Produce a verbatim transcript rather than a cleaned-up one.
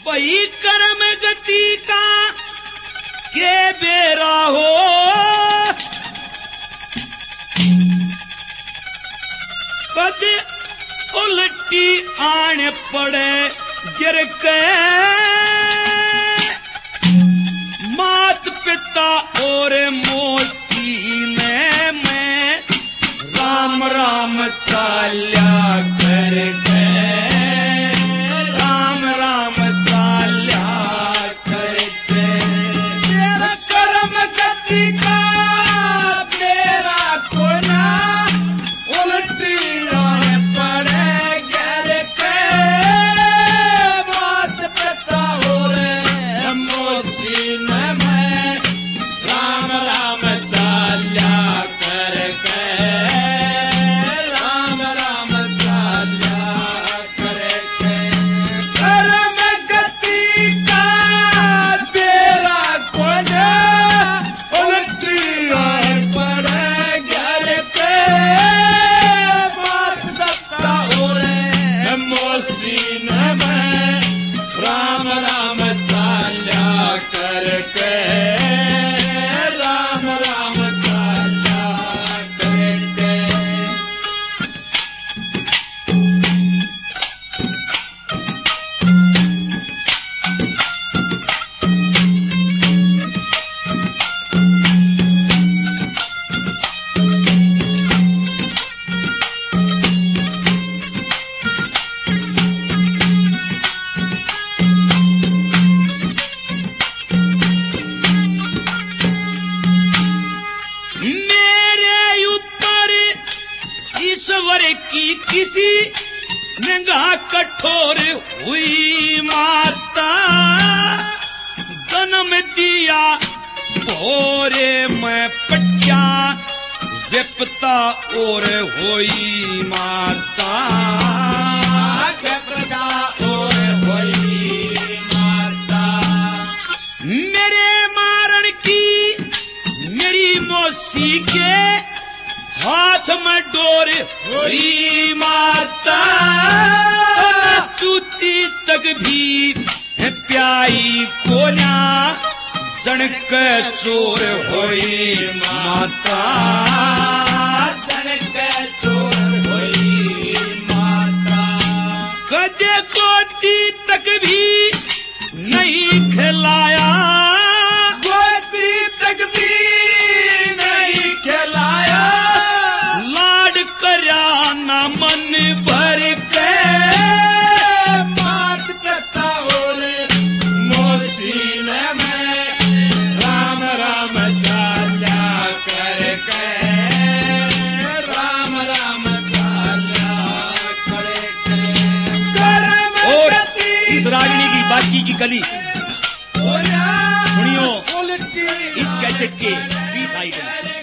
पही कर्म गति का के बेरा हो कद उल्टी आने पड़े गिर के मात पिता और मोसी ने मैं राम राम चाल्या करके राम राम चाल्या करके तेरा कर्म गति का मेरा कोना उल्टी आने पड़े गिर के मात पिता और मोसी ने मैं राम राम चाल्या करके राम राम चाल्या करके कर्म गति का तेरा कोना उल्टी आए पड़े गिर के मात पिता और मोसी ने मैं राम राम चाल्या करके राम राम चाल्या करके मेरे ऊपर ईश्वर की किसी निगाह कठोर हुई माता जन्म दिया भोरे में पट्या विपता और होई माता विपता और होई माता मेरे मारण की मेरी मौसी के हाथ में डोर हुई माता चूती तक भी प्याई कोना जनक चोर हुई माता जनक चोर हुई माता कदे गोदी तक भी नहीं खिलाया गोदी तक भी नहीं खिलाया लाड करया ना मन भर के मात पिता और मोसी ने मैं राम राम चाल्या करके राम राम चाल्या करके और इस रागिनी की बाकी की कली सुनियो इस कैसेट के बी साइड में